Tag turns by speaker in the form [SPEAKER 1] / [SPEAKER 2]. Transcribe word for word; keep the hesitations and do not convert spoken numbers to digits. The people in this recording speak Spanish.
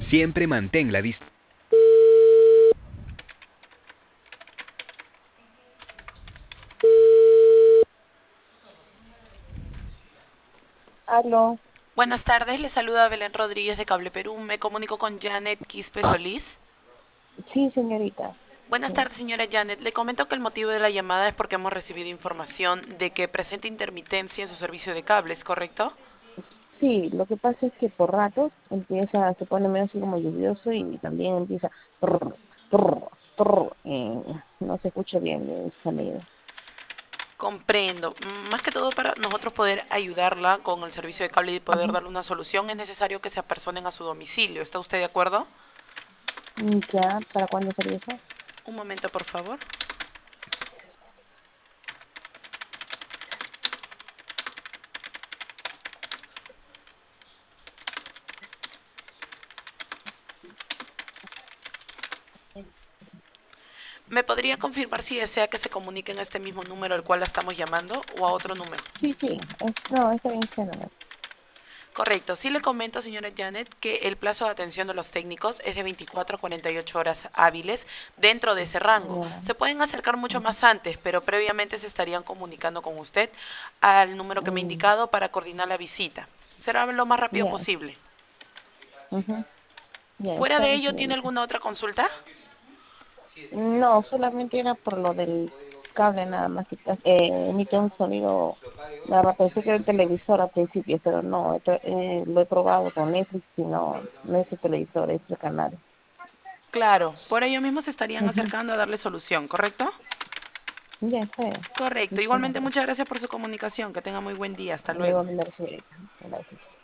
[SPEAKER 1] Siempre mantén la distancia.
[SPEAKER 2] Aló,
[SPEAKER 3] Buenas tardes, le saluda Belén Rodríguez de Cable Perú. Me comunico con Janet Quispe Solís.
[SPEAKER 2] sí, señorita.
[SPEAKER 3] Buenas
[SPEAKER 2] Sí.
[SPEAKER 3] tardes, señora Janet. Le comento que el motivo de la llamada es porque hemos recibido información de que presenta intermitencia en su servicio de cables, ¿correcto?
[SPEAKER 2] Sí, lo que pasa es que por ratos empieza, se pone medio así como lluvioso y también empieza trrr, trrr, trrr, y no se escucha bien el sonido.
[SPEAKER 3] Comprendo. Mm, Más que todo para nosotros poder ayudarla con el servicio de cable y poder
[SPEAKER 2] Ujú.
[SPEAKER 3] darle una solución, es necesario que se apersonen a su domicilio. ¿Está usted de acuerdo?
[SPEAKER 2] Mm, ya, ¿para cuándo sería eso?
[SPEAKER 3] Un momento, por favor. ¿Me podría confirmar si desea que se comunique en este mismo número al cual la estamos llamando o a otro número?
[SPEAKER 2] Sí, sí, es, no, está bien este número.
[SPEAKER 3] Correcto. Sí le comento, señora Janet, que el plazo de atención de los técnicos es de veinticuatro a cuarenta y ocho horas hábiles dentro de ese rango.
[SPEAKER 2] Ya,
[SPEAKER 3] Se pueden acercar mucho
[SPEAKER 2] ujú,
[SPEAKER 3] más antes, pero previamente se estarían comunicando con usted al número que me ha
[SPEAKER 2] mm,
[SPEAKER 3] indicado para coordinar la visita. Será lo más rápido
[SPEAKER 2] ya,
[SPEAKER 3] posible.
[SPEAKER 2] ujú, ya,
[SPEAKER 3] Fuera
[SPEAKER 2] está
[SPEAKER 3] de
[SPEAKER 2] bien,
[SPEAKER 3] ello, ¿tiene
[SPEAKER 2] señorita.
[SPEAKER 3] alguna otra consulta?
[SPEAKER 2] No, solamente era por lo del cable nada más que eh, emite un sonido. Nada más pensé que era el televisor al principio, pero no, he tra- eh, lo he probado con Netflix y no, no es el televisor, es el canal.
[SPEAKER 3] Claro, por ello mismo se estarían
[SPEAKER 2] Ujú.
[SPEAKER 3] acercando a darle solución, ¿correcto?
[SPEAKER 2] Ya, está bien.
[SPEAKER 3] Correcto.
[SPEAKER 2] Muchísimas
[SPEAKER 3] Igualmente,
[SPEAKER 2] gracias.
[SPEAKER 3] muchas gracias por su comunicación. Que tenga muy buen día. Hasta luego.
[SPEAKER 2] Luego, señorita. Gracias.